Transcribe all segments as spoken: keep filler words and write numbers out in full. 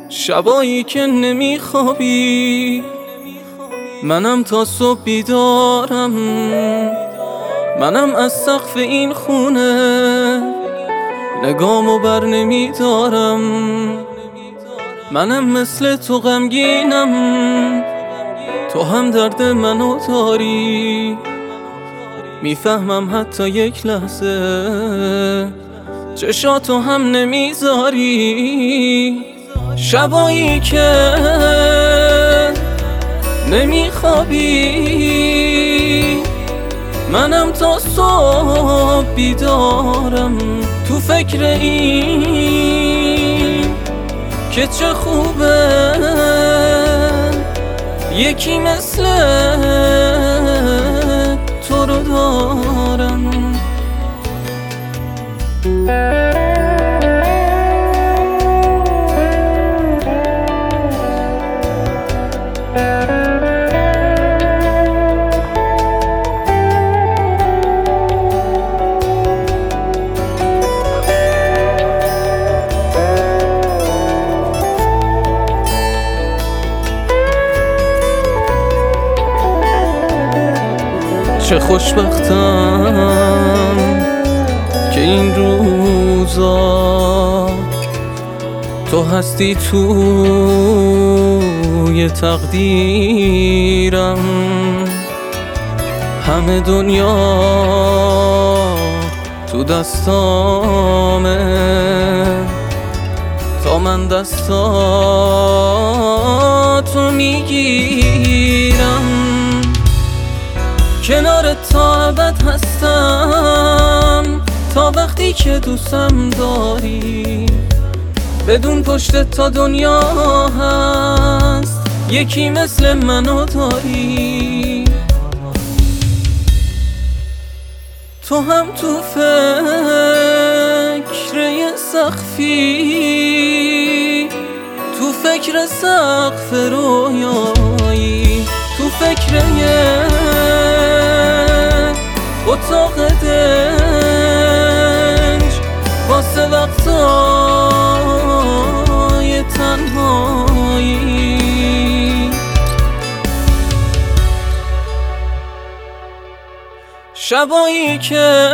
شبایی که نمیخوابی منم تا صبح بیدارم، منم از سقف این خونه نگامو بر نمیدارم، منم مثل تو غمگینم، تو هم درد منو داری، میفهمم حتی یک لحظه چشاتو هم نمیذاری. شبایی که نمیخوابی منم تا صبح بیدارم، تو فکر این که چه خوبه یکی مثل تو رو دارم. چه خوشبختم که این روزا تو هستی توی تقدیرم، همه دنیا تو دستامه تا من دستاتو میگیرم، کنارت تا ابد هستم تا وقتی که دوستم داری، بدون پشت تا دنیا هست یکی مثل منو داری. تو هم تو فکر یه سقفی، تو فکر سقف رویایی، تو فکر یه اتاق دنج واسه وقتای تنهایی. شبایی که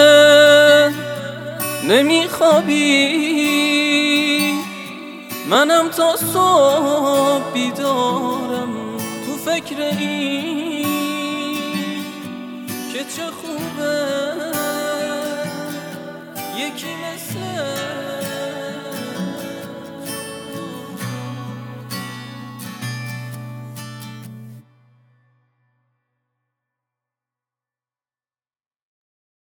نمیخوابی منم تا صبح بیدارم، تو فکر این که چه خوبه یکی مثل